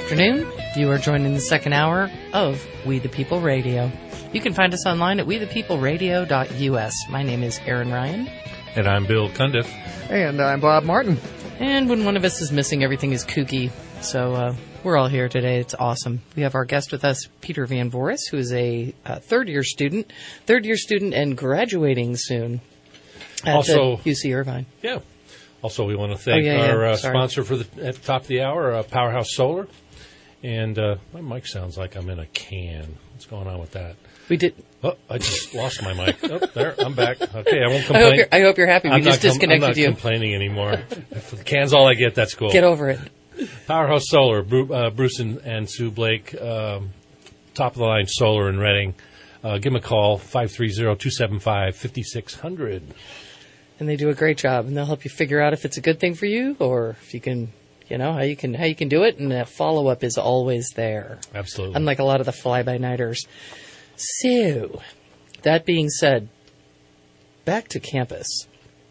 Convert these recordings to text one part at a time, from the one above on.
afternoon. You are joining the second hour of We the People Radio. You can find us online at wethepeopleradio.us. My name is Aaron Ryan. And I'm Bill Cundiff. And I'm Bob Martin. And when one of us is missing, everything is kooky. So we're all here today. It's awesome. We have our guest with us, Peter Van Voris, who is a third-year student and graduating soon at UC Irvine. Yeah. Also, we want to thank our sponsor for at the top of the hour, Powerhouse Solar. And my mic sounds like I'm in a can. What's going on with that? We did. Oh, I just lost my mic. Oh, there, I'm back. Okay, I won't complain. I hope you're happy. We just disconnected you. I'm not complaining anymore. If the can's all I get, that's cool. Get over it. Powerhouse Solar, Bruce and Sue Blake, top-of-the-line solar in Reading. Give them a call, 530-275-5600. And they do a great job, and they'll help you figure out if it's a good thing for you or if you can, how you can do it, and that follow-up is always there. Absolutely. Unlike a lot of the fly-by-nighters. So, that being said, back to campus.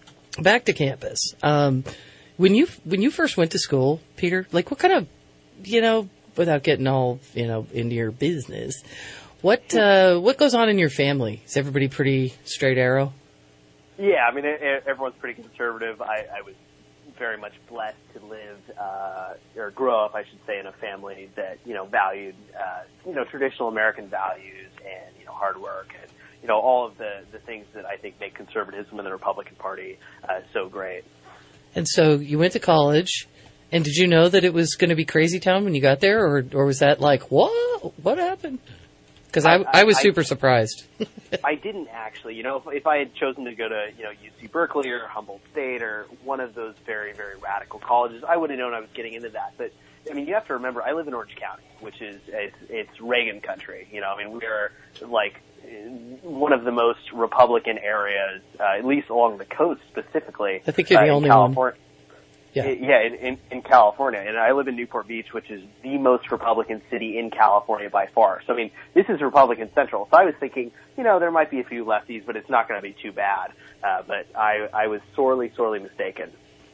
When you first went to school, Peter, like what kind of, without getting all, into your business, what goes on in your family? Is everybody pretty straight arrow? Yeah, I mean, everyone's pretty conservative. I was very much blessed to live, or grow up, I should say, in a family that, valued, traditional American values and, hard work and, all of the things that I think make conservatism in the Republican Party so great. And so you went to college, and did you know that it was going to be crazy town when you got there, or was that like, what happened? Because I was super surprised. I didn't actually. If I had chosen to go to, UC Berkeley or Humboldt State or one of those very, very radical colleges, I would have known I was getting into that. But, I mean, you have to remember, I live in Orange County, which is, it's Reagan country. We're like one of the most Republican areas, at least along the coast specifically. I think you're the only one. Yeah, in California. And I live in Newport Beach, which is the most Republican city in California by far. So, I mean, this is Republican Central. So I was thinking, there might be a few lefties, but it's not going to be too bad. But I was sorely, sorely mistaken.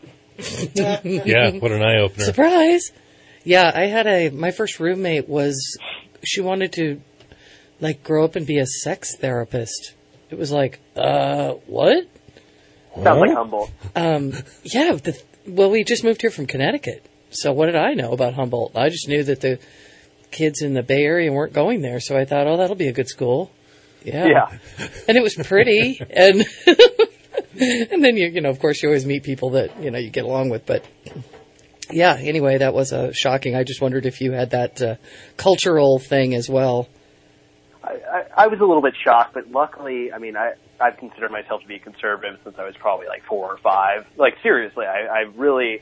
Yeah, what an eye-opener. Surprise! Yeah, I had my first roommate she wanted to, grow up and be a sex therapist. It was like, what? Sounds like Humboldt. Yeah, well, we just moved here from Connecticut. So what did I know about Humboldt? I just knew that the kids in the Bay Area weren't going there. So I thought, that'll be a good school. Yeah. And it was pretty. And and then, of course, you always meet people that, you get along with. But, yeah, anyway, that was shocking. I just wondered if you had that cultural thing as well. I was a little bit shocked, but luckily, I mean, I've considered myself to be a conservative since I was probably 4 or 5. Seriously, I've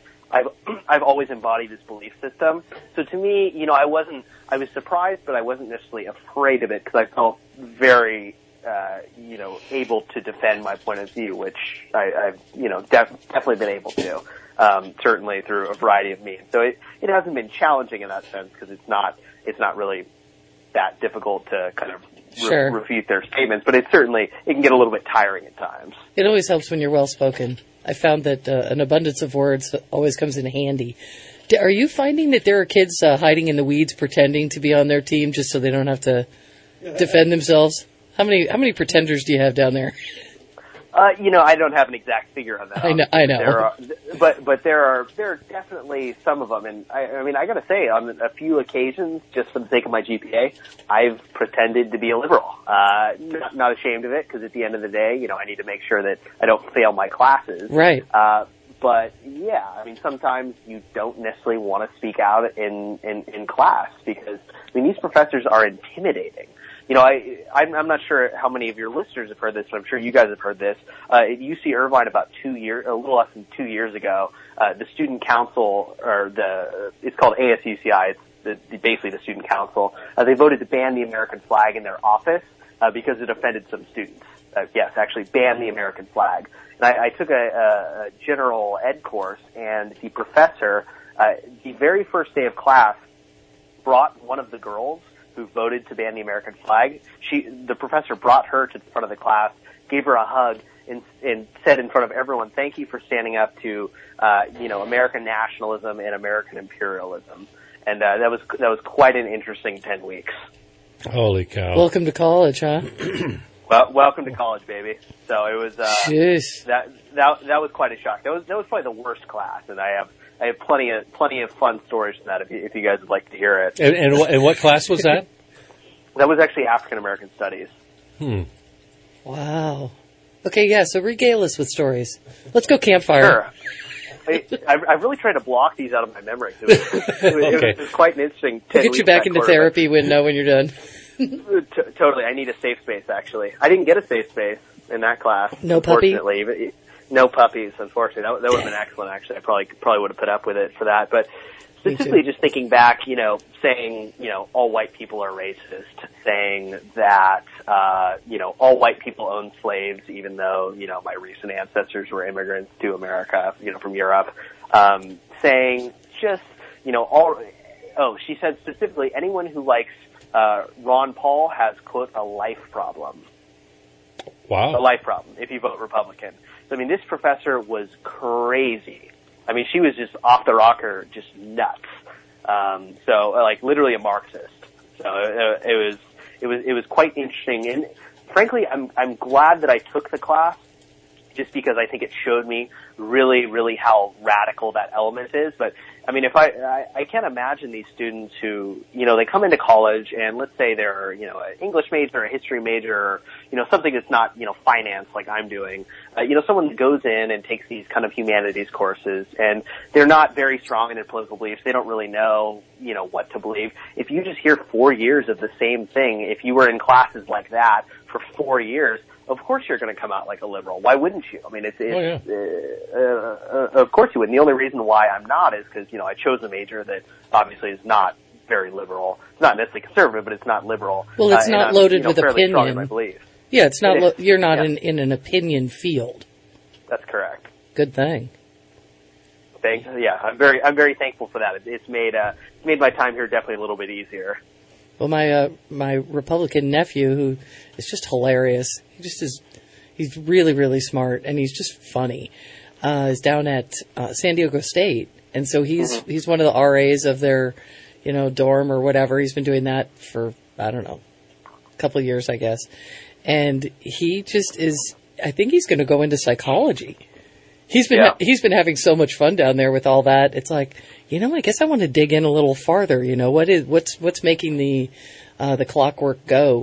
always embodied this belief system. So to me, I was surprised, but I wasn't necessarily afraid of it because I felt very, able to defend my point of view, which I've definitely been able to, certainly through a variety of means. So it hasn't been challenging in that sense because it's not really that difficult to kind of refute their statements, but it can get a little bit tiring at times. It always helps when you're well-spoken. I found that an abundance of words always comes in handy. Are you finding that there are kids hiding in the weeds pretending to be on their team just so they don't have to defend themselves? How many pretenders do you have down there? I don't have an exact figure on that. I know. But there are definitely some of them, and I mean I got to say, on a few occasions, just for the sake of my GPA, I've pretended to be a liberal. Not ashamed of it, because at the end of the day, I need to make sure that I don't fail my classes. Right. But yeah, I mean sometimes you don't necessarily want to speak out in class because these professors are intimidating. I'm not sure how many of your listeners have heard this, but I'm sure you guys have heard this. At UC Irvine about a little less than 2 years ago, the student council, it's called ASUCI, it's basically the student council, they voted to ban the American flag in their office, because it offended some students. Yes, actually ban the American flag. And I took a general ed course, and the professor, the very first day of class, brought one of the girls who voted to ban the American flag. The professor brought her to the front of the class, gave her a hug, and said in front of everyone, "Thank you for standing up to, American nationalism and American imperialism." And that was quite an interesting 10 weeks. Holy cow! Welcome to college, huh? Well, welcome to college, baby. So it was that was quite a shock. That was probably the worst class, and I have plenty of fun stories from that if you guys would like to hear it. And what class was that? That was actually African American Studies. Wow. Okay, yeah. So regale us with stories. Let's go campfire. Sure. I really tried to block these out of my memory. It was quite an interesting. We'll get you back into therapy when you're done. Totally. I need a safe space, actually. I didn't get a safe space in that class. No puppy? Unfortunately. No puppies, unfortunately. That would have been excellent, actually. I probably would have put up with it for that. But specifically just thinking back, saying, all white people are racist, saying that, all white people own slaves, even though, my recent ancestors were immigrants to America, from Europe. Saying just, she said specifically, anyone who likes Ron Paul has, quote, a life problem. Wow. A life problem if you vote Republican. So, I mean, this professor was crazy. I mean, she was just off the rocker, just nuts. Literally a Marxist. So it was quite interesting. And frankly, I'm glad that I took the class, just because I think it showed me really, really how radical that element is. But I mean, if I can't imagine these students who, they come into college and let's say they're, an English major, a history major, something that's not, finance like I'm doing. Someone goes in and takes these kind of humanities courses and they're not very strong in their political beliefs. They don't really know, what to believe. If you just hear 4 years of the same thing, if you were in classes like that for 4 years, of course you're going to come out like a liberal. Why wouldn't you? I mean, of course you would. And the only reason why I'm not is because, I chose a major that obviously is not very liberal. It's not necessarily conservative, but it's not liberal. Well, it's not loaded with opinion. Strong in my beliefs. Yeah, it's not. You're not in an opinion field. That's correct. Good thing. Thanks. Yeah, I'm very thankful for that. It's made my time here definitely a little bit easier. Well, my Republican nephew, who is just hilarious, he's really, really smart, and he's just funny, is down at San Diego State. And so he's one of the RAs of their, dorm or whatever. He's been doing that for, I don't know, a couple of years, I guess. And he just is, I think he's going to go into psychology. He's been having so much fun down there with all that. It's like, I guess I want to dig in a little farther. What's making the clockwork go?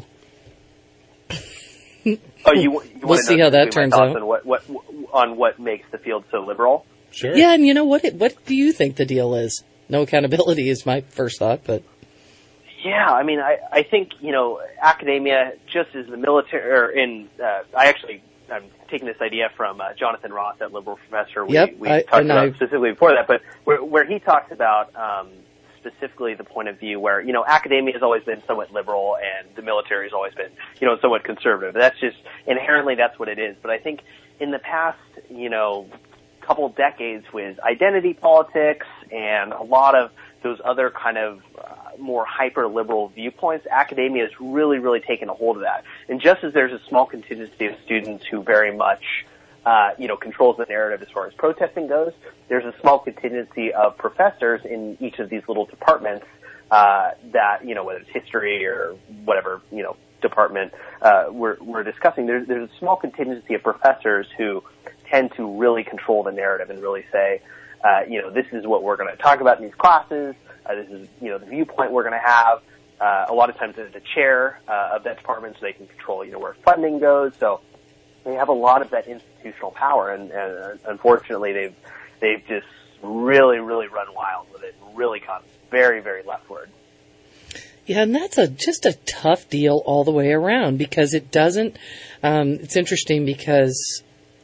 We'll see how that turns out. On what makes the field so liberal? Sure. Yeah, and what do you think the deal is? No accountability is my first thought, but. Yeah, I mean, I think, academia, just as the military, I'm taking this idea from Jonathan Ross, that liberal professor we talked about specifically before that, but where he talks about specifically the point of view where, academia has always been somewhat liberal and the military has always been, somewhat conservative. That's just, inherently that's what it is. But I think in the past, couple decades with identity politics and a lot of those other kind of more hyper-liberal viewpoints, academia has really, really taken a hold of that. And just as there's a small contingency of students who very much, controls the narrative as far as protesting goes, there's a small contingency of professors in each of these little departments that, whether it's history or whatever, department we're discussing, there's a small contingency of professors who tend to really control the narrative and really say, this is what we're going to talk about in these classes. This is, the viewpoint we're going to have. A lot of times the chair of that department, so they can control, where funding goes. So they have a lot of that institutional power, and unfortunately, they've just really, really run wild with it, and really gone very, very leftward. Yeah, and that's just a tough deal all the way around because it doesn't. It's interesting because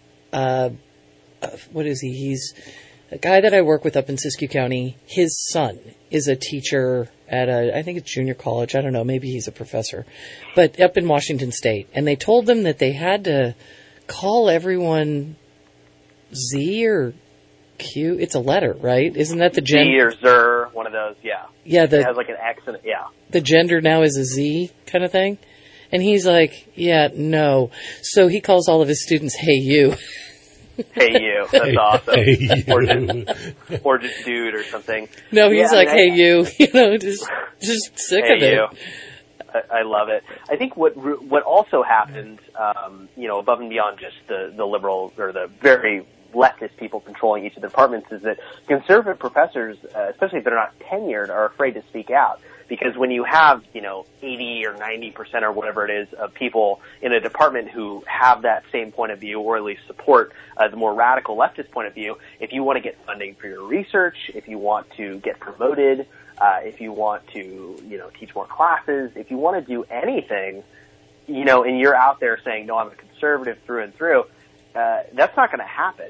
what is he? He's a guy that I work with up in Siskiyou County. His son is a teacher at I think it's junior college. I don't know. Maybe he's a professor, but up in Washington State. And they told them that they had to call everyone Z or Q. It's a letter, right? Isn't that the gender? Z or Zer, one of those, yeah. Yeah. It has like an X in it, yeah. The gender now is a Z kind of thing. And he's like, yeah, no. So he calls all of his students, hey, you. Hey you. That's awesome. Hey you. Or just dude or something. No, he's hey you. Just sick of it. You. I love it. I think what also happened, above and beyond just the liberal or the very leftist people controlling each of the departments, is that conservative professors, especially if they're not tenured, are afraid to speak out. Because when you have, 80 or 90% or whatever it is of people in a department who have that same point of view, or at least support the more radical leftist point of view, if you want to get funding for your research, if you want to get promoted, if you want to, teach more classes, if you want to do anything, and you're out there saying, no, I'm a conservative through and through, that's not going to happen.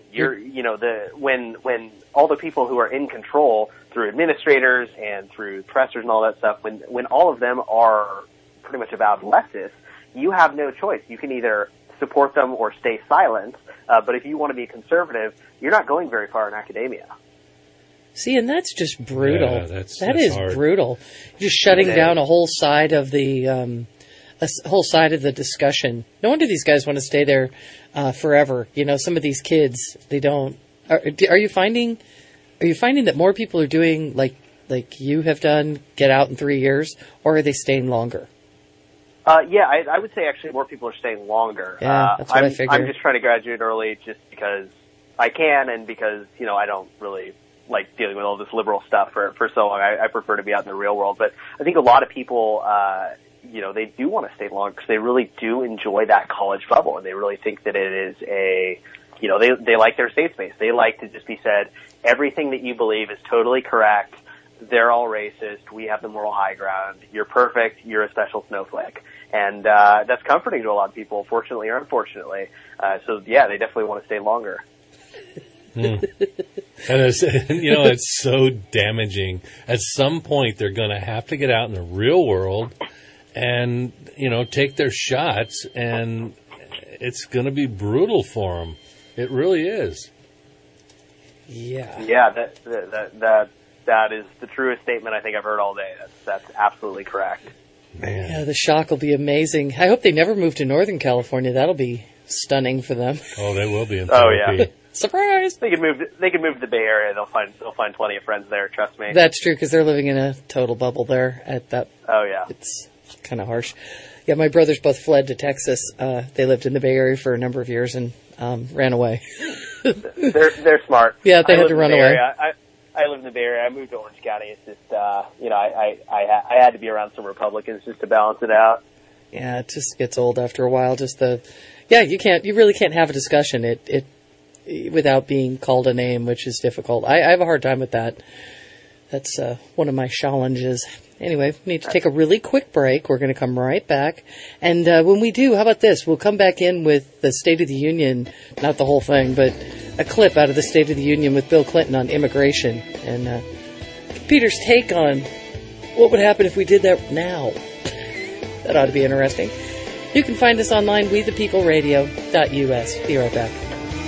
When all the people who are in control through administrators and through professors and all that stuff, when all of them are pretty much about leftists, you have no choice. You can either support them or stay silent. But if you want to be conservative, you're not going very far in academia. See, and that's just brutal. Yeah, that's hard. Brutal. Just shutting down a whole side of the discussion. No wonder these guys want to stay there forever. Some of these kids, they don't. Are you finding that more people are doing like you have done, get out in 3 years, or are they staying longer? I would say actually more people are staying longer. Yeah, that's what I figured. I'm just trying to graduate early just because I can, and because I don't really like dealing with all this liberal stuff for so long. I prefer to be out in the real world. But I think a lot of people, they do want to stay long because they really do enjoy that college bubble, and they really think that it is they like their safe space. They like to just be said, everything that you believe is totally correct. They're all racist. We have the moral high ground. You're perfect. You're a special snowflake. And that's comforting to a lot of people, fortunately or unfortunately. They definitely want to stay longer. And it's so damaging. At some point, they're going to have to get out in the real world and, take their shots, and it's going to be brutal for them. It really is. Yeah. Yeah, that is the truest statement I think I've heard all day. That's absolutely correct. Man. Yeah, the shock will be amazing. I hope they never move to Northern California. That'll be stunning for them. Oh, they will be in therapy. Oh, yeah. Surprise! They could move to the Bay Area. They'll find plenty of friends there. Trust me. That's true, because they're living in a total bubble there. Oh yeah, it's kind of harsh. Yeah, my brothers both fled to Texas. They lived in the Bay Area for a number of years and ran away. They're smart. Yeah, they had to run away. I live in the Bay Area. I moved to Orange County. It's just I had to be around some Republicans just to balance it out. Yeah, it just gets old after a while. You really can't have a discussion. It without being called a name, which is difficult. I have a hard time with that. That's one of my challenges. Anyway, we need to take a really quick break. We're going to come right back. And when we do, how about this? We'll come back in with the State of the Union, not the whole thing, but a clip out of the State of the Union with Bill Clinton on immigration. And Peter's take on what would happen if we did that now. That ought to be interesting. You can find us online, wethepeopleradio.us. Be right back.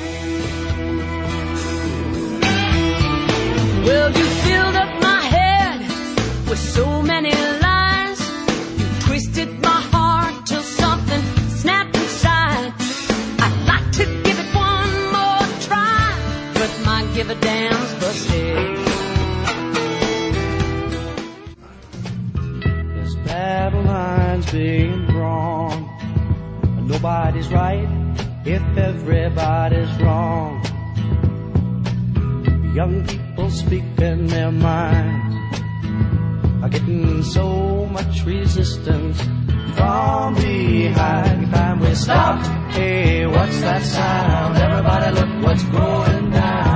Well, you filled up my head with so many lies. You twisted my heart till something snapped inside. I'd like to give it one more try, but my give a damn's busted. There's battle lines being drawn. Nobody's right if everybody's wrong. Young people speaking their minds are getting so much resistance from behind. Time we stop. Hey, what's that sound? Everybody look what's going down.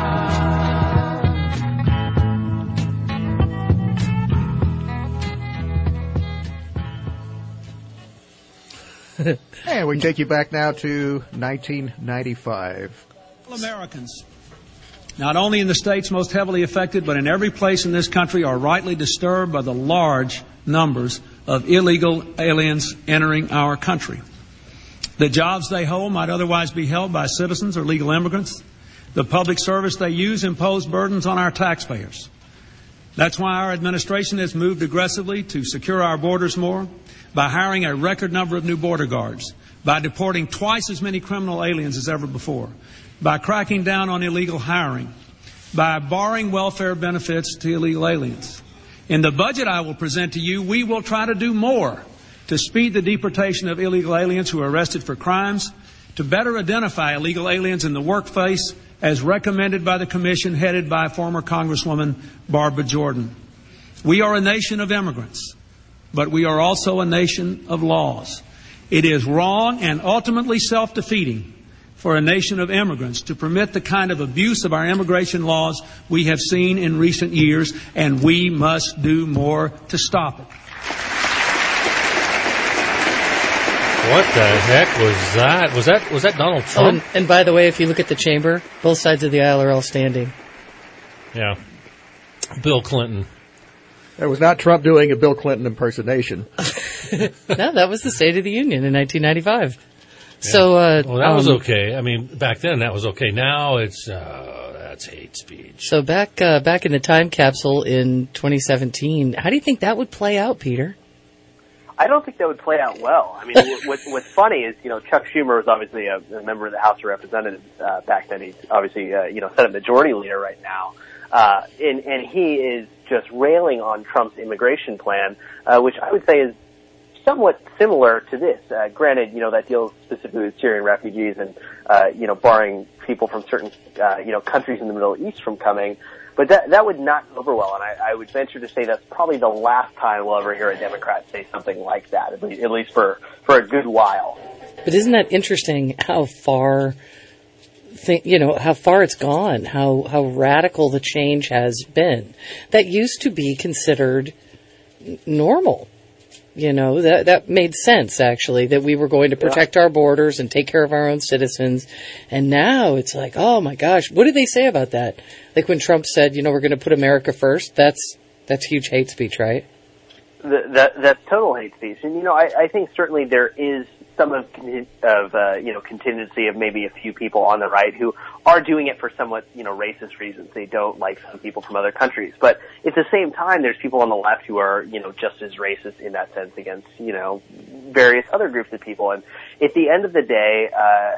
And we can take you back now to 1995. Americans, not only in the states most heavily affected, but in every place in this country, are rightly disturbed by the large numbers of illegal aliens entering our country. The jobs they hold might otherwise be held by citizens or legal immigrants. The public service they use impose burdens on our taxpayers. That's why our administration has moved aggressively to secure our borders more, by hiring a record number of new border guards, by deporting twice as many criminal aliens as ever before, by cracking down on illegal hiring, by barring welfare benefits to illegal aliens. In the budget I will present to you, we will try to do more to speed the deportation of illegal aliens who are arrested for crimes, to better identify illegal aliens in the workplace as recommended by the Commission headed by former Congresswoman Barbara Jordan. We are a nation of immigrants, but we are also a nation of laws. It is wrong and ultimately self-defeating for a nation of immigrants to permit the kind of abuse of our immigration laws we have seen in recent years, and we must do more to stop it. What the heck was that? Was that Donald Trump? Oh, and by the way, if you look at the chamber, both sides of the aisle are all standing. Yeah. Bill Clinton. That was not Trump doing a Bill Clinton impersonation. No, that was the State of the Union in 1995. Yeah. So, well, that was okay. I mean, back then that was okay. Now that's hate speech. So back in the time capsule in 2017, how do you think that would play out, Peter? I don't think that would play out well. I mean, what's funny is, Chuck Schumer was obviously a member of the House of Representatives back then. He's obviously, Senate Majority Leader right now. And he is just railing on Trump's immigration plan, which I would say is somewhat similar to this. Granted, that deals specifically with Syrian refugees and, barring people from certain, countries in the Middle East from coming. But that would not go over well, and I would venture to say that's probably the last time we'll ever hear a Democrat say something like that, at least for a good while. But isn't that interesting how far it's gone, how radical the change has been? That used to be considered normal. That made sense, actually, that we were going to protect our borders and take care of our own citizens. And now it's like, oh my gosh, what did they say about that? Like when Trump said, we're going to put America first, that's huge hate speech, right? That's total hate speech. And, I think certainly there is some of contingency of maybe a few people on the right who are doing it for somewhat, racist reasons. They don't like some people from other countries. But at the same time, there's people on the left who are, just as racist in that sense against, various other groups of people. And at the end of the day,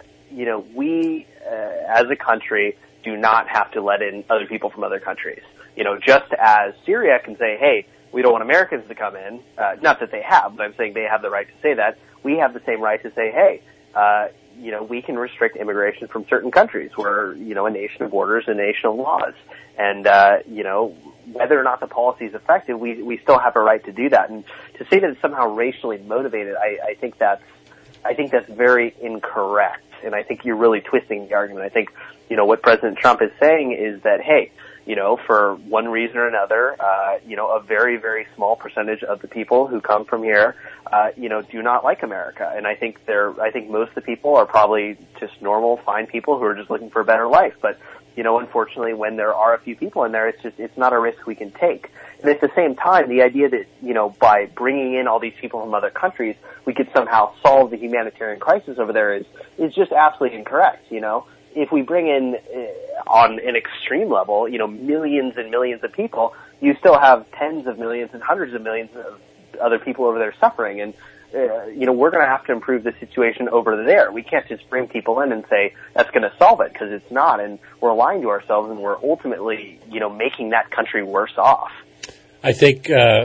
we, as a country, do not have to let in other people from other countries. Just as Syria can say, hey, we don't want Americans to come in, not that they have, but I'm saying they have the right to say that. We have the same right to say, hey, we can restrict immigration from certain countries. We're, a nation of borders, a nation of laws. And, whether or not the policy is effective, we still have a right to do that. And to say that it's somehow racially motivated, I think that's very incorrect. And I think you're really twisting the argument. I think, what President Trump is saying is that, hey, for one reason or another, a very, very small percentage of the people who come from here, do not like America. And I think most of the people are probably just normal, fine people who are just looking for a better life. But, unfortunately, when there are a few people in there, it's not a risk we can take. And at the same time, the idea that, by bringing in all these people from other countries, we could somehow solve the humanitarian crisis over there is just absolutely incorrect, If we bring in, on an extreme level, millions and millions of people, you still have tens of millions and hundreds of millions of other people over there suffering. And, we're going to have to improve the situation over there. We can't just bring people in and say that's going to solve it, because it's not. And we're lying to ourselves, and we're ultimately, making that country worse off. I think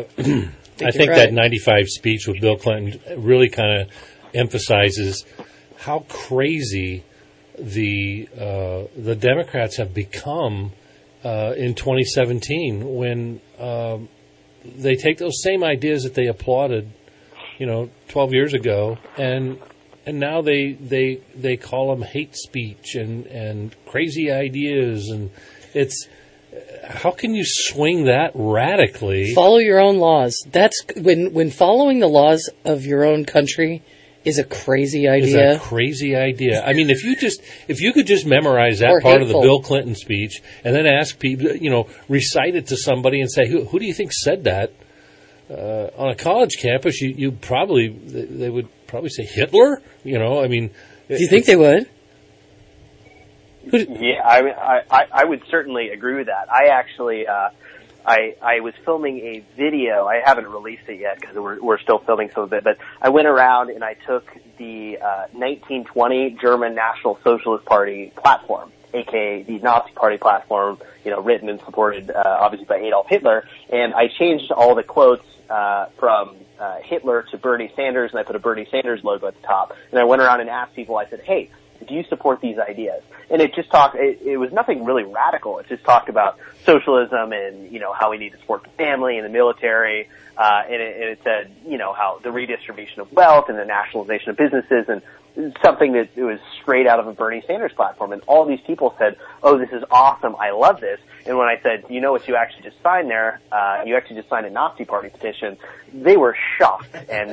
that 95 speech with Bill Clinton really kind of emphasizes how crazy the Democrats have become in 2017 when they take those same ideas that they applauded, 12 years ago, and now they call them hate speech and crazy ideas, and it's how can you swing that radically? Follow your own laws. That's when following the laws of your own country is a crazy idea. Is a crazy idea. I mean, if you could just memorize that part of the Bill Clinton speech and then ask people, recite it to somebody and say, who do you think said that? On a college campus, they would probably say Hitler. Do you think they would? Yeah, I would certainly agree with that. I actually, I was filming a video. I haven't released it yet because we're still filming some of it, but I went around and I took the 1920 German National Socialist Party platform, aka the Nazi Party platform, written and supported obviously by Adolf Hitler, and I changed all the quotes from Hitler to Bernie Sanders, and I put a Bernie Sanders logo at the top, and I went around and asked people, I said, hey, do you support these ideas? And it just it was nothing really radical. It just talked about socialism and, how we need to support the family and the military, and it said, how the redistribution of wealth and the nationalization of businesses, and something that it was straight out of a Bernie Sanders platform. And all these people said, oh, this is awesome, I love this. And when I said, you know what you actually just signed there? You actually just signed a Nazi Party petition. They were shocked, and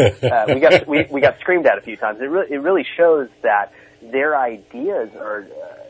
we got screamed at a few times. It really shows that their ideas are,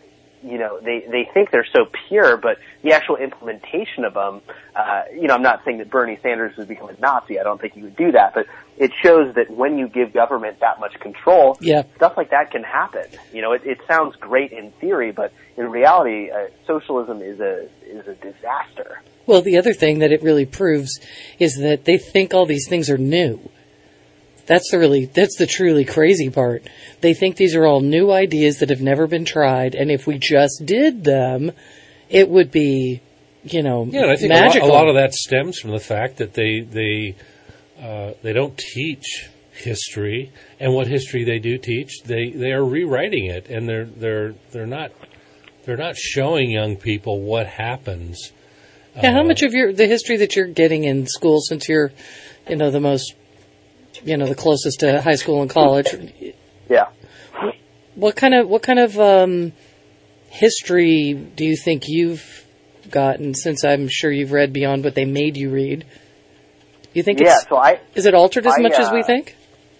they think they're so pure, but the actual implementation of them, I'm not saying that Bernie Sanders would become a Nazi. I don't think he would do that, but it shows that when you give government that much control, stuff like that can happen. It sounds great in theory, but in reality, socialism is a disaster. Well, the other thing that it really proves is that they think all these things are new. That's the truly crazy part. They think these are all new ideas that have never been tried, and if we just did them, it would be, and I think magical. A lot of that stems from the fact that they don't teach history, and what history they do teach, they are rewriting it, and they're not showing young people what happens. Yeah, how much of the history that you're getting in school, since you're, the most, the closest to high school and college? Yeah. What kind of history do you think you've gotten, since I'm sure you've read beyond what they made you read? You think is it altered as much as we think?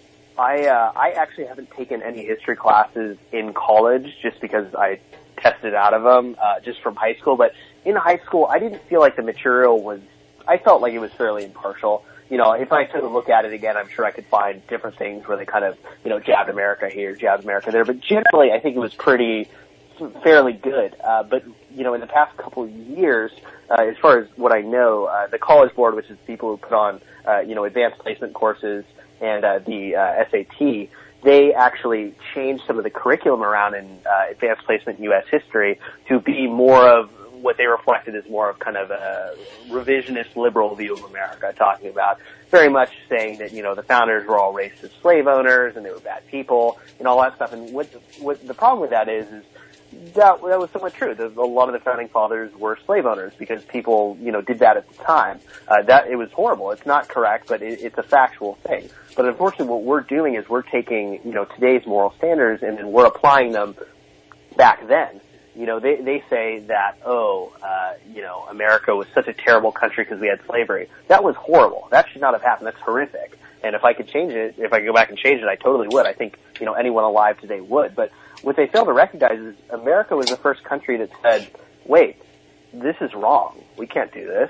I actually haven't taken any history classes in college just because I tested out of them just from high school. But in high school, I didn't feel like the material I felt like it was fairly impartial. If I took a look at it again, I'm sure I could find different things where they kind of, jabbed America here, jabbed America there. But generally, I think it was fairly good. But, in the past couple of years, as far as what I know, the College Board, which is people who put on, advanced placement courses and the SAT, they actually changed some of the curriculum around in advanced placement in U.S. history to be more of what they reflected as more of kind of a revisionist liberal view of America, talking about very much saying that, the founders were all racist slave owners and they were bad people and all that stuff. And what the problem with that is that was somewhat true. A lot of the founding fathers were slave owners because people, did that at the time. That it was horrible. It's not correct, but it's a factual thing. But unfortunately, what we're doing is we're taking, today's moral standards and then we're applying them back then. They say that, America was such a terrible country because we had slavery. That was horrible. That should not have happened. That's horrific. And if I could change it, if I could go back and change it, I totally would. I think, anyone alive today would. But what they fail to recognize is America was the first country that said, wait, this is wrong. We can't do this.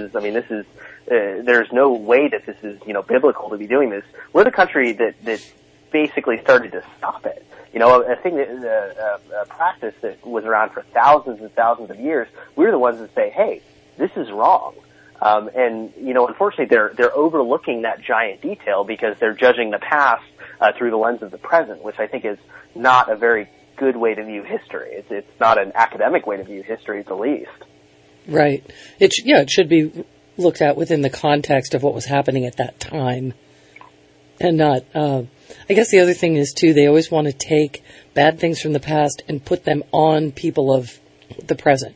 There's no way that this is, biblical to be doing this. We're the country that basically started to stop it. A thing a practice that was around for thousands and thousands of years, we were the ones that say, hey, this is wrong. Unfortunately, they're overlooking that giant detail because they're judging the past through the lens of the present, which I think is not a very good way to view history. It's not an academic way to view history, at the least. Right. It should be looked at within the context of what was happening at that time, and not. I guess the other thing is too, they always want to take bad things from the past and put them on people of the present.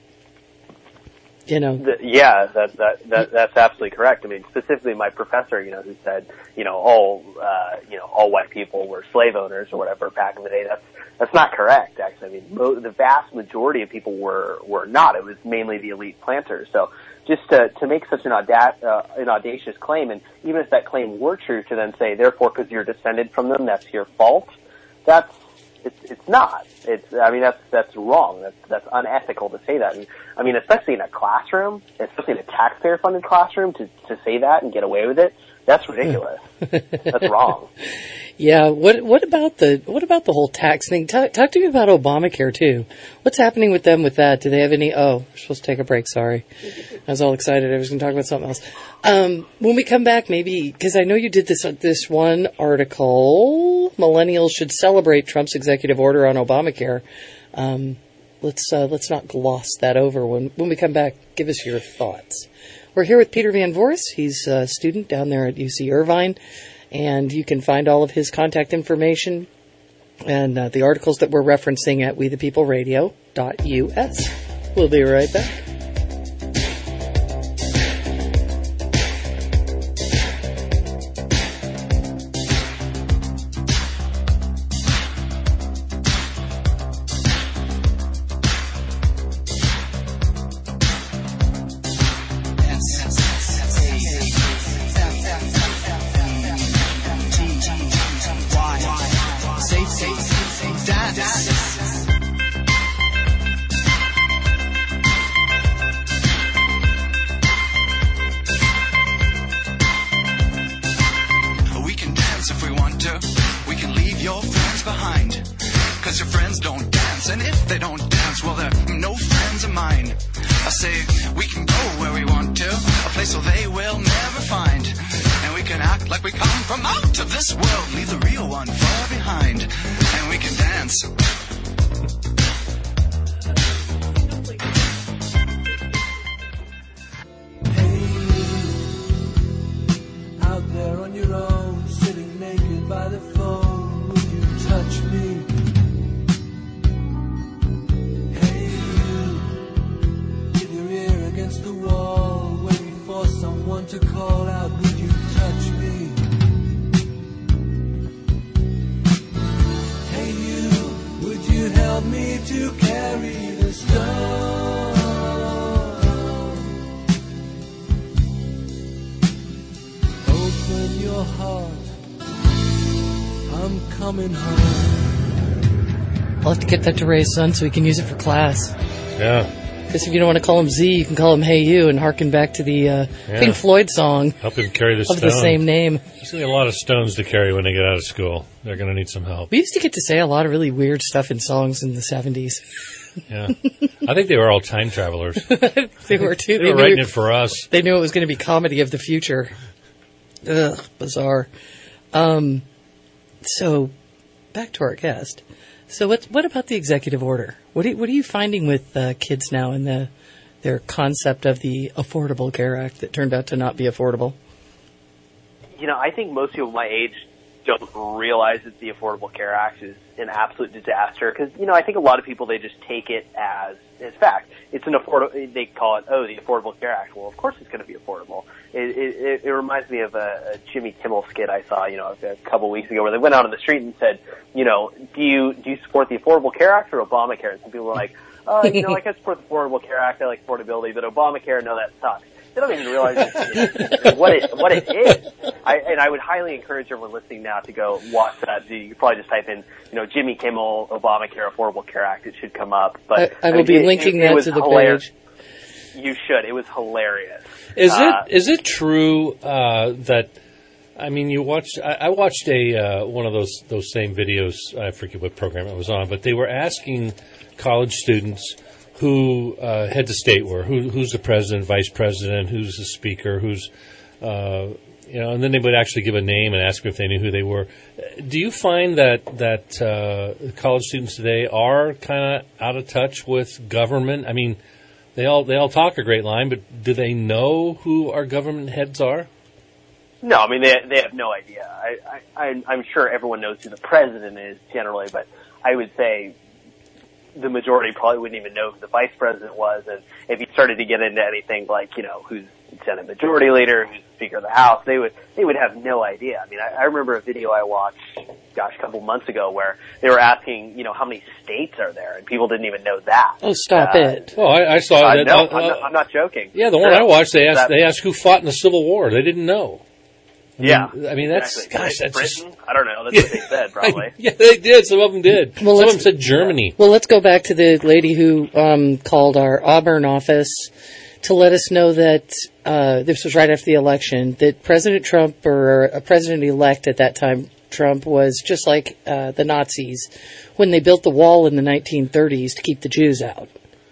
That's absolutely correct. I mean, specifically my professor, who said, all white people were slave owners or whatever back in the day. That's not correct, actually. I mean, the vast majority of people were not. It was mainly the elite planters. So just to make such an audacious claim, and even if that claim were true, to then say, therefore, because you're descended from them, that's your fault. It's not. That's wrong. That's unethical to say that. And, I mean, especially in a classroom, especially in a taxpayer-funded classroom, to say that and get away with it, that's ridiculous. That's wrong. Yeah. What about the whole tax thing? Talk to me about Obamacare too. What's happening with them with that? Do they have any? Oh, we're supposed to take a break. Sorry, I was all excited. I was going to talk about something else. When we come back, maybe because I know you did this one article. Millennials should celebrate Trump's executive order on Obamacare. Let's not gloss that over. When we come back, give us your thoughts. We're here with Peter Van Voorhis. He's a student down there at UC Irvine. And you can find all of his contact information and the articles that we're referencing at wethepeopleradio.us. We'll be right back. I'll have to get that to Ray's son so he can use it for class. Yeah. Because if you don't want to call him Z, you can call him Hey You and harken back to the Pink Floyd song. Help him carry the stone. Of the same name. There's going to be a lot of stones to carry when they get out of school. They're going to need some help. We used to get to say a lot of really weird stuff in songs in the 70s. Yeah. I think they were all time travelers. They were too. They were writing it for us. They knew it was going to be comedy of the future. Ugh, bizarre. So, back to our guest. So what about the executive order? What are you finding with kids now in their concept of the Affordable Care Act that turned out to not be affordable? I think most people my age don't realize that the Affordable Care Act is an absolute disaster because, I think a lot of people, they just take it as fact. It's an affordable, they call it, the Affordable Care Act. Well, of course it's going to be affordable. It reminds me of a Jimmy Kimmel skit I saw, a couple weeks ago where they went out on the street and said, do you support the Affordable Care Act or Obamacare? And some people were like, I can support the Affordable Care Act. I like affordability, but Obamacare, no, that sucks. They don't even realize what it is. I would highly encourage everyone listening now to go watch that. You could probably just type in, Jimmy Kimmel, Obamacare, Affordable Care Act. It should come up. But I will be linking that to the page. You should. It was hilarious. Is it true that? I mean, you watched. I watched one of those same videos. I forget what program it was on, but they were asking college students who heads of state were, who's the president, vice president, who's the speaker, who's, and then they would actually give a name and ask them if they knew who they were. Do you find that college students today are kind of out of touch with government? I mean, they all talk a great line, but do they know who our government heads are? No, I mean, they have no idea. I'm sure everyone knows who the president is generally, but I would say the majority probably wouldn't even know who the vice president was. And if you started to get into anything like, who's Senate Majority Leader, who's Speaker of the House, they would have no idea. I mean, I remember a video I watched, a couple months ago where they were asking, how many states are there, and people didn't even know that. Oh, stop it. Well, I saw that. No, I'm not joking. Yeah, the one I watched, they asked who fought in the Civil War. They didn't know. I mean, that's, exactly. gosh, that's Britain? I don't know. That's what they said, probably. Yeah, they did. Some of them did. Well, some of them said Germany. Well, let's go back to the lady who called our Auburn office to let us know that this was right after the election, that President Trump, or a president-elect at that time, Trump was just like the Nazis when they built the wall in the 1930s to keep the Jews out.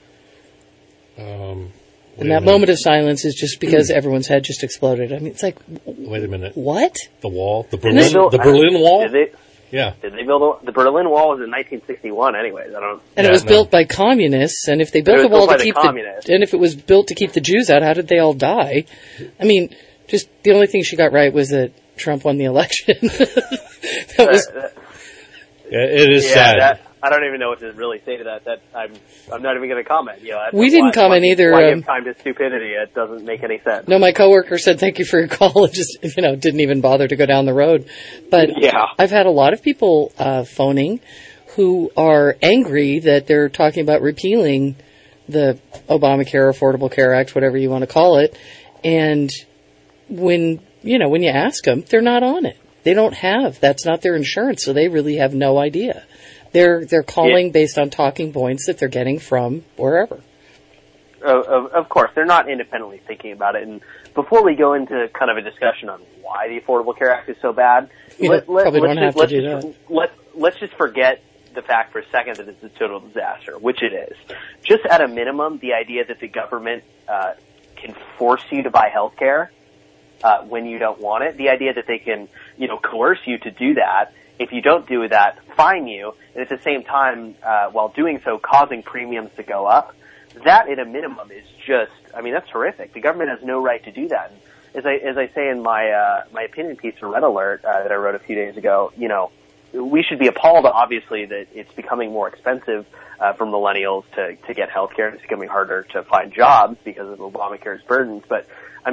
And that moment of silence is just because everyone's head just exploded. I mean, it's like, wait a minute. What? The wall? The Berlin Wall? Did they? Yeah. Did they build the Berlin Wall? Was in 1961, anyways. I don't. And it was built by communists. And if they built the wall to keep and if it was built to keep the Jews out, how did they all die? I mean, just the only thing she got right was that Trump won the election. That was. It is sad. I don't even know what to really say to that. That I'm not even going to comment. We didn't comment either. Why give time to stupidity? It doesn't make any sense. No, my coworker said thank you for your call and just didn't even bother to go down the road. But I've had a lot of people phoning who are angry that they're talking about repealing the Obamacare, Affordable Care Act, whatever you want to call it. And when you ask them, they're not on it. They don't have. That's not their insurance, so they really have no idea. They're calling based on talking points that they're getting from wherever. Of course, they're not independently thinking about it. And before we go into kind of a discussion on why the Affordable Care Act is so bad, let's just forget the fact for a second that it's a total disaster, which it is. Just at a minimum, the idea that the government can force you to buy health care when you don't want it, the idea that they can coerce you to do that. If you don't do that, fine you, and at the same time, while doing so, causing premiums to go up, that at a minimum is just, that's horrific. The government has no right to do that. And as I say in my opinion piece for Red Alert that I wrote a few days ago, we should be appalled, obviously, that it's becoming more expensive for millennials to get health care, and it's becoming harder to find jobs because of Obamacare's burdens. But,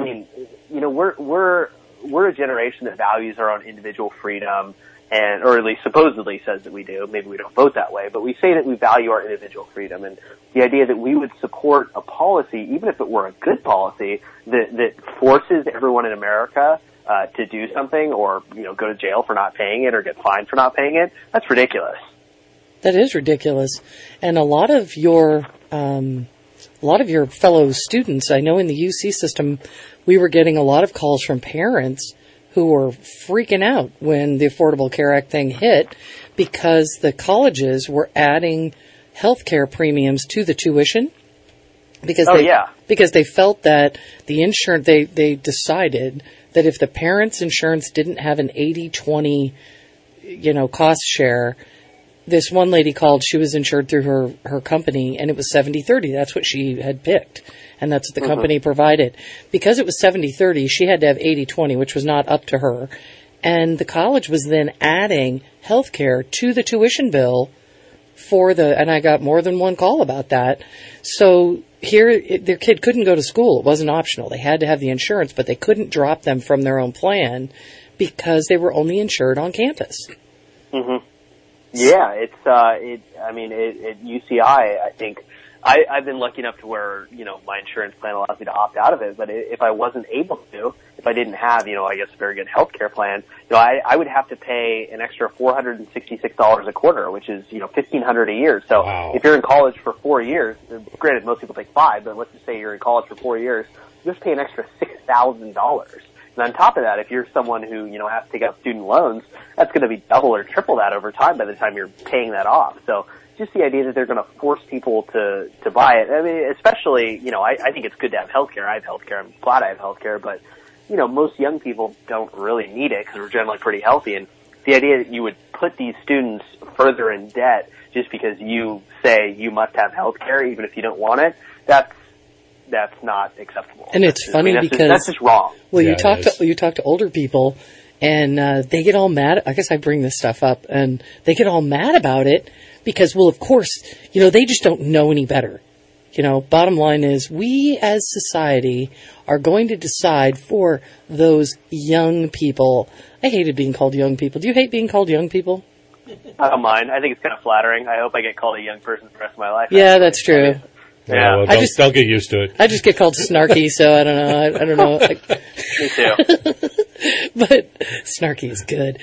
we're a generation that values our own individual freedom, or at least supposedly says that we do. Maybe we don't vote that way, but we say that we value our individual freedom. And the idea that we would support a policy, even if it were a good policy, that forces everyone in America to do something or, go to jail for not paying it or get fined for not paying it, that's ridiculous. That is ridiculous. And a lot of your fellow students, I know in the UC system, we were getting a lot of calls from parents who were freaking out when the Affordable Care Act thing hit because the colleges were adding health care premiums to the tuition because they felt that the insurance, they decided that if the parents' insurance didn't have an 80-20, cost share. This one lady called, she was insured through her company, and it was 70-30. That's what she had picked, and that's what the company provided. Because it was 70-30, she had to have 80-20, which was not up to her. And the college was then adding health care to the tuition bill and I got more than one call about that. So here, their kid couldn't go to school. It wasn't optional. They had to have the insurance, but they couldn't drop them from their own plan because they were only insured on campus. Mm-hmm. Yeah, at UCI, I think I've been lucky enough to where, my insurance plan allows me to opt out of it. But if I wasn't able to, if I didn't have, I guess a very good health care plan, I would have to pay an extra $466 a quarter, which is, $1,500 a year. So if you're in college for 4 years, granted, most people take 5, but let's just say you're in college for 4 years, you just pay an extra $6,000. And on top of that, if you're someone who, has to take out student loans, that's going to be double or triple that over time by the time you're paying that off. So just the idea that they're going to force people to buy it. I mean, especially, I think it's good to have healthcare. I have healthcare. I'm glad I have healthcare, but, most young people don't really need it because we're generally pretty healthy. And the idea that you would put these students further in debt just because you say you must have healthcare even if you don't want it, that's not acceptable. And it's funny because that's just wrong. Well, you talk to older people, and they get all mad. I guess I bring this stuff up, and they get all mad about it because, well, of course, they just don't know any better. Bottom line is, we as society are going to decide for those young people. I hated being called young people. Do you hate being called young people? I don't mind. I think it's kind of flattering. I hope I get called a young person for the rest of my life. Yeah, that's true. Yeah, well, don't get used to it. I just get called snarky, so I don't know. I don't know. Me too. But snarky is good.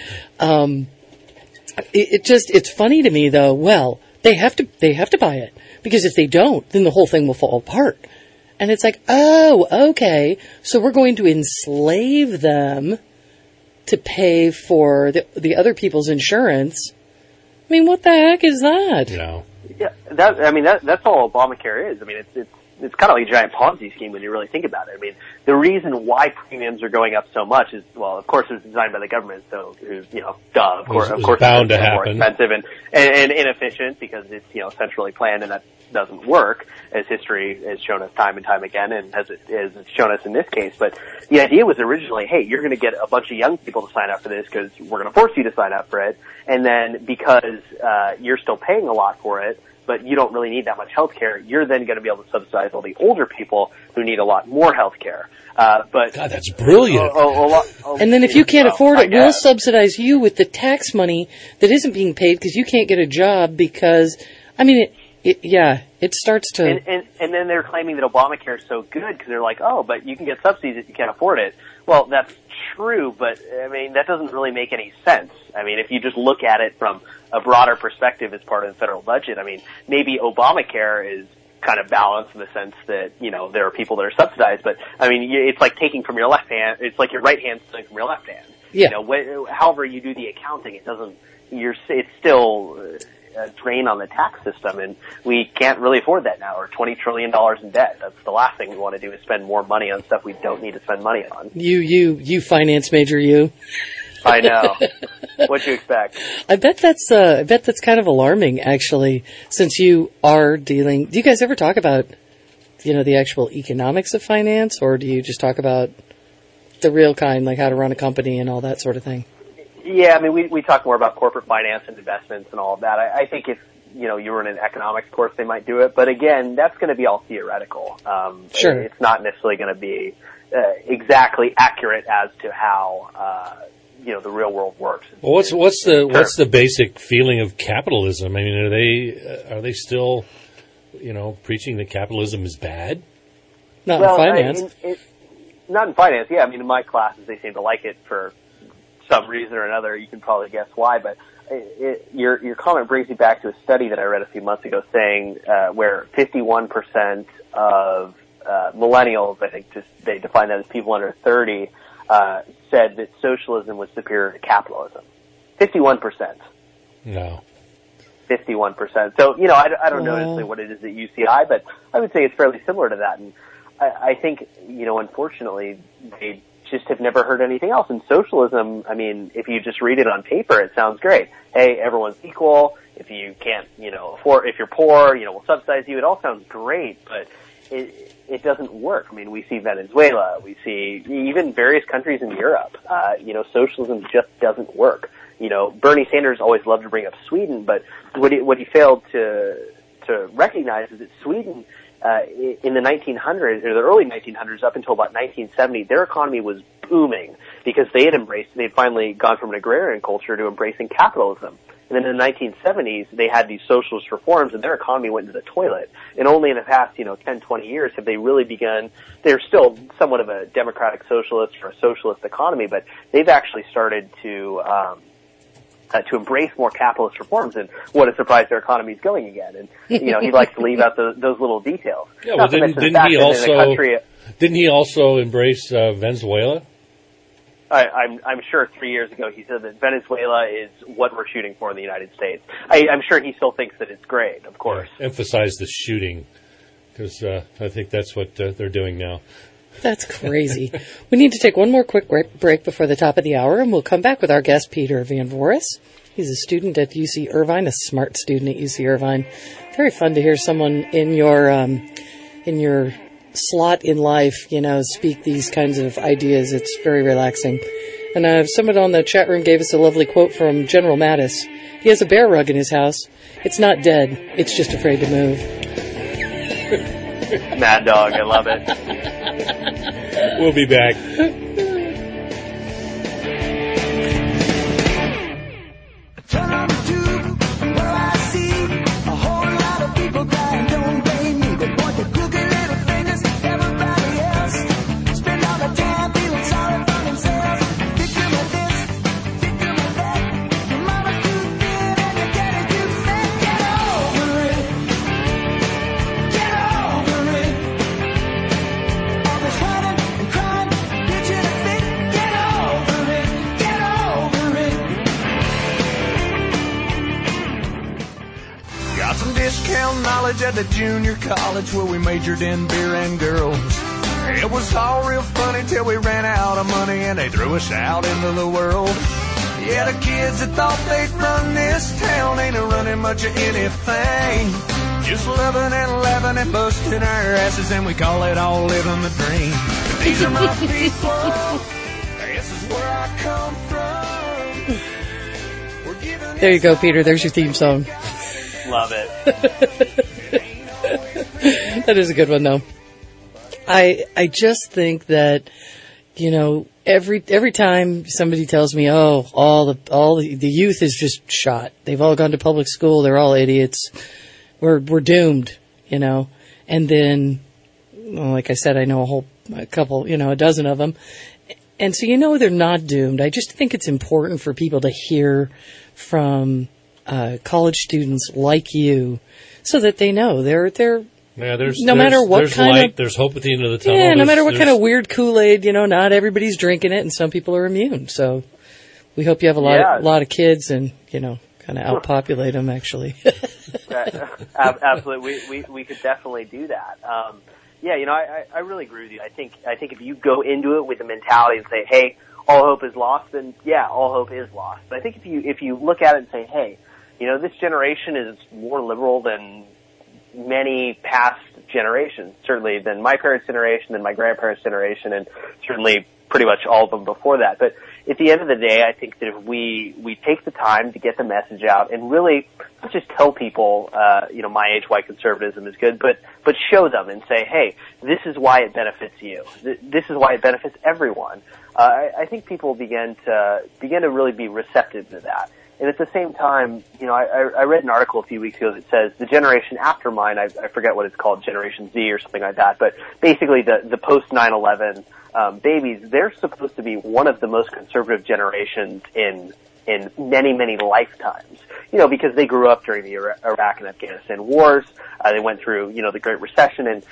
It's funny to me though. Well, they have to buy it because if they don't, then the whole thing will fall apart. And it's like, oh, okay, so we're going to enslave them to pay for the other people's insurance. I mean, what the heck is that? No. Yeah, that's all Obamacare is. I mean, it's kind of like a giant Ponzi scheme when you really think about it. I mean, the reason why premiums are going up so much is, well, of course, it was designed by the government, so of course, bound it's to more happen. expensive and inefficient because it's centrally planned, and that doesn't work, as history has shown us time and time again, and as it's shown us in this case. But the idea was originally, hey, you're going to get a bunch of young people to sign up for this because we're going to force you to sign up for it, and then because you're still paying a lot for it, but you don't really need that much health care, you're then going to be able to subsidize all the older people who need a lot more health care. But God, that's brilliant. And then if you can't afford it, we'll subsidize you with the tax money that isn't being paid because you can't get a job because, I mean, it starts to... And then they're claiming that Obamacare is so good because they're like, oh, but you can get subsidies if you can't afford it. Well, that's true, but, I mean, that doesn't really make any sense. I mean, if you just look at it from a broader perspective as part of the federal budget, I mean, maybe Obamacare is kind of balanced in the sense that, there are people that are subsidized, but, I mean, it's like taking from your left hand, it's like your right hand stealing from your left hand. Yeah. However you do the accounting, it's still a drain on the tax system, and we can't really afford that now. We're $20 trillion in debt. That's the last thing we want to do is spend more money on stuff we don't need to spend money on. You finance major, you. I know. What'd you expect? I bet that's kind of alarming, actually, since you are dealing. Do you guys ever talk about, the actual economics of finance, or do you just talk about the real kind, like how to run a company and all that sort of thing? Yeah, I mean, we talk more about corporate finance and investments and all of that. I think if, you were in an economics course, they might do it. But again, that's going to be all theoretical. Sure. It's not necessarily going to be exactly accurate as to how, the real world works. Well, what's the basic feeling of capitalism? I mean, are they still, preaching that capitalism is bad? Not in finance. Not in finance. Yeah, I mean, in my classes, they seem to like it for some reason or another. You can probably guess why, but your comment brings me back to a study that I read a few months ago saying where 51% of millennials, I think they define that as people under 30, said that socialism was superior to capitalism. 51%. No. 51%. So, I don't know necessarily what it is at UCI, but I would say it's fairly similar to that. And I think, unfortunately, they just have never heard anything else. And socialism, I mean, if you just read it on paper, it sounds great. Hey, everyone's equal. If you can't, afford, if you're poor, we'll subsidize you. It all sounds great, but it doesn't work. I mean, we see Venezuela, we see even various countries in Europe. Socialism just doesn't work. Bernie Sanders always loved to bring up Sweden, but what he failed to recognize is that Sweden, in the 1900s, or the early 1900s, up until about 1970, their economy was booming because they'd finally gone from an agrarian culture to embracing capitalism. And then in the 1970s, they had these socialist reforms, and their economy went into the toilet. And only in the past, 10, 20 years have they really begun. They're still somewhat of a democratic socialist or a socialist economy, but they've actually started to embrace more capitalist reforms. And what a surprise, their economy is going again. And he likes to leave out those little details. Yeah, well, didn't he also embrace Venezuela? I'm sure 3 years ago he said that Venezuela is what we're shooting for in the United States. I'm sure he still thinks that it's great, of course. Yeah, emphasize the shooting, because I think that's what they're doing now. That's crazy. We need to take one more quick break before the top of the hour, and we'll come back with our guest, Peter Van Voris. He's a student at UC Irvine, a smart student at UC Irvine. Very fun to hear someone in your slot in life, speak these kinds of ideas. It's very relaxing. And someone on the chat room gave us a lovely quote from General Mattis. He has a bear rug in his house. It's not dead. It's just afraid to move. Mad dog. I love it. We'll be back. Get over it. found knowledge at the junior college where we majored in beer and girls. It was all real funny till we ran out of money and they threw us out into the world. Yeah, the kids that thought they'd run this town ain't a running much of anything. Just loving and laughing and busting our asses, and we call it all living the dream. These are my people. This is where I come from. There you go, Peter. There's your theme song. Love it. That is a good one, though. I just think that, you know, every time somebody tells me, oh, all the youth is just shot. They've all gone to public school. They're all idiots. We're doomed, you know. And then, well, like I said, I know a dozen of them. And so, you know, they're not doomed. I just think it's important for people to hear from college students like you, so that they know there's light, there's hope at the end of the tunnel. Yeah, no matter what kind of weird Kool-Aid, you know, not everybody's drinking it, and some people are immune. So we hope you have a lot of kids, and you know, kind of outpopulate them. Actually, absolutely, we could definitely do that. Yeah, you know, I really agree with you. I think if you go into it with the mentality and say, hey, all hope is lost, then yeah, all hope is lost. But I think if you look at it and say, hey, you know, this generation is more liberal than many past generations, certainly than my parents' generation, than my grandparents' generation, and certainly pretty much all of them before that. But at the end of the day, I think that if we take the time to get the message out and really not just tell people, you know, my age, why conservatism is good, but show them and say, hey, this is why it benefits you. This is why it benefits everyone. I think people begin to really be receptive to that. And at the same time, you know, I read an article a few weeks ago that says the generation after mine, I forget what it's called, Generation Z or something like that, but basically the post 9/11 babies, they're supposed to be one of the most conservative generations in many, many lifetimes. You know, because they grew up during the Iraq and Afghanistan wars, they went through, you know, the Great Recession, and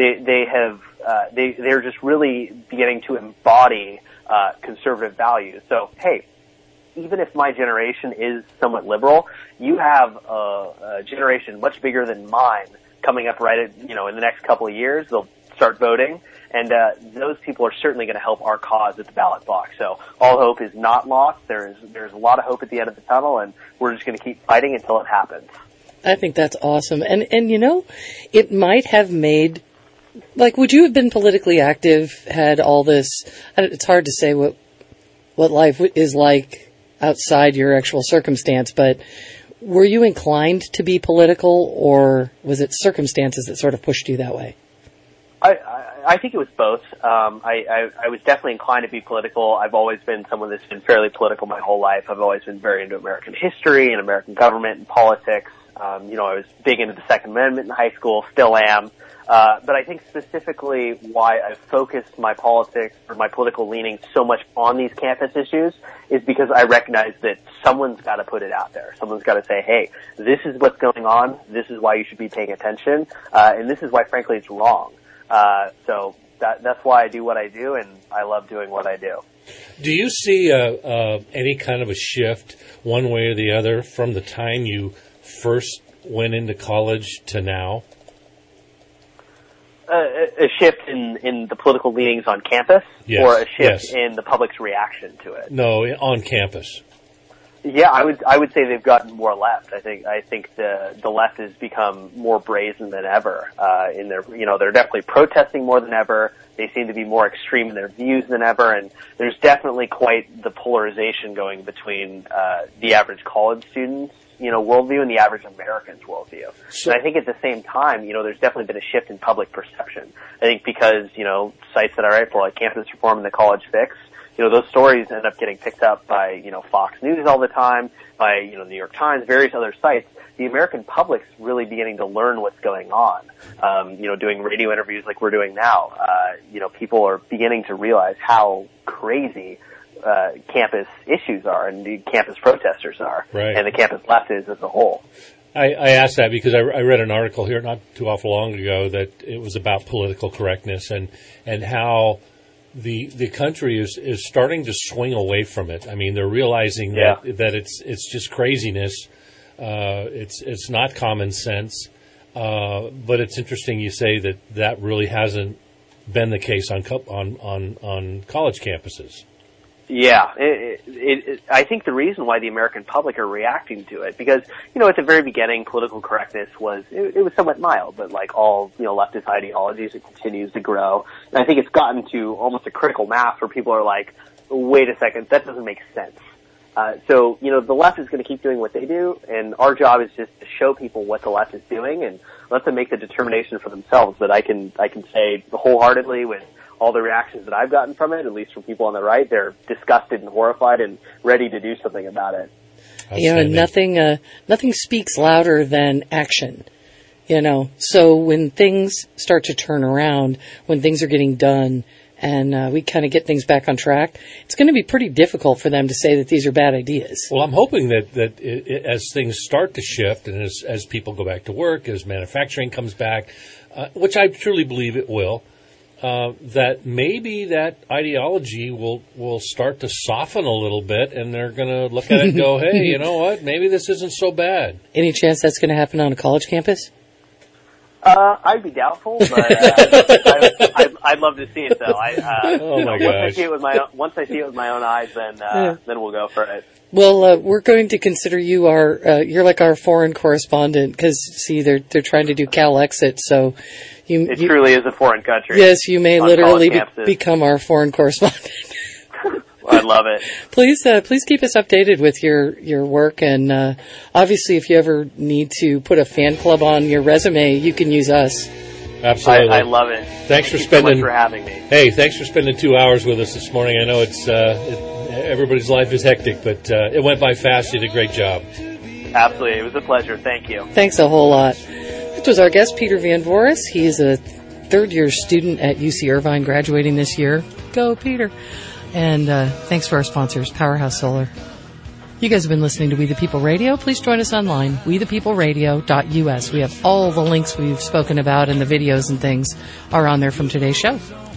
they're just really beginning to embody conservative values. So, hey, even if my generation is somewhat liberal, you have a generation much bigger than mine coming up right at, you know, in the next couple of years. They'll start voting, and those people are certainly going to help our cause at the ballot box. So all hope is not lost. There's a lot of hope at the end of the tunnel, and we're just going to keep fighting until it happens. I think that's awesome. And you know, it might have made, like, would you have been politically active had all this, it's hard to say what life is like outside your actual circumstance, but were you inclined to be political, or was it circumstances that sort of pushed you that way? I think it was both. I was definitely inclined to be political. I've always been someone that's been fairly political my whole life. I've always been very into American history and American government and politics. You know, I was big into the Second Amendment in high school, still am. But I think specifically why I focused my politics or my political leaning so much on these campus issues is because I recognize that someone's got to put it out there. Someone's got to say, hey, this is what's going on. This is why you should be paying attention. And this is why, frankly, it's wrong. So that's why I do what I do, and I love doing what I do. Do you see any kind of a shift one way or the other from the time you first went into college to now? A shift in the political leanings on campus, yes, or a shift in the public's reaction to it? No, on campus. Yeah, I would say they've gotten more left. I think the left has become more brazen than ever. In their, you know, they're definitely protesting more than ever. They seem to be more extreme in their views than ever, and there's definitely quite the polarization going between the average college student's, you know, worldview and the average American's worldview. So, and I think at the same time, you know, there's definitely been a shift in public perception. I think because, you know, sites that I write for, like Campus Reform and The College Fix, you know, those stories end up getting picked up by, you know, Fox News all the time, by, you know, New York Times, various other sites. The American public's really beginning to learn what's going on. You know, doing radio interviews like we're doing now, you know, people are beginning to realize how crazy campus issues are and the campus protesters are, right, and the campus left is as a whole. I asked that because I read an article here not too awful long ago that it was about political correctness and how the country is starting to swing away from it. I mean, they're realizing that it's just craziness. It's not common sense. But it's interesting you say that really hasn't been the case on college campuses. Yeah, I think the reason why the American public are reacting to it, because, at the very beginning, political correctness was somewhat mild, but like all, leftist ideologies, it continues to grow. And I think it's gotten to almost a critical mass where people are like, wait a second, that doesn't make sense. So, the left is going to keep doing what they do, and our job is just to show people what the left is doing and let them make the determination for themselves. But I can say wholeheartedly with all the reactions that I've gotten from it, at least from people on the right, they're disgusted and horrified and ready to do something about it. Nothing speaks louder than action. So when things start to turn around, when things are getting done, and we kind of get things back on track, it's going to be pretty difficult for them to say that these are bad ideas. Well, I'm hoping that as things start to shift and as people go back to work, as manufacturing comes back, which I truly believe it will, that maybe that ideology will start to soften a little bit, and they're going to look at it and go, hey, you know what, maybe this isn't so bad. Any chance that's going to happen on a college campus? I'd be doubtful, but I'd love to see it, though. Once I see it with my own eyes, then we'll go for it. Well, we're going to consider you you're like our foreign correspondent, because see, they're trying to do Cal Exit, so it truly is a foreign country. Yes, you may literally become our foreign correspondent. I love it. Please keep us updated with your work, and obviously, if you ever need to put a fan club on your resume, you can use us. Absolutely, I love it. Thank you so much for having me. Hey, thanks for spending 2 hours with us this morning. I know it's everybody's life is hectic, but it went by fast. You did a great job. Absolutely, it was a pleasure. Thank you. Thanks a whole lot. This was our guest, Peter Van Voris. He is a third-year student at UC Irvine, graduating this year. Go, Peter. And thanks for our sponsors, Powerhouse Solar. You guys have been listening to We the People Radio. Please join us online, wethepeopleradio.us. We have all the links we've spoken about, and the videos and things are on there from today's show.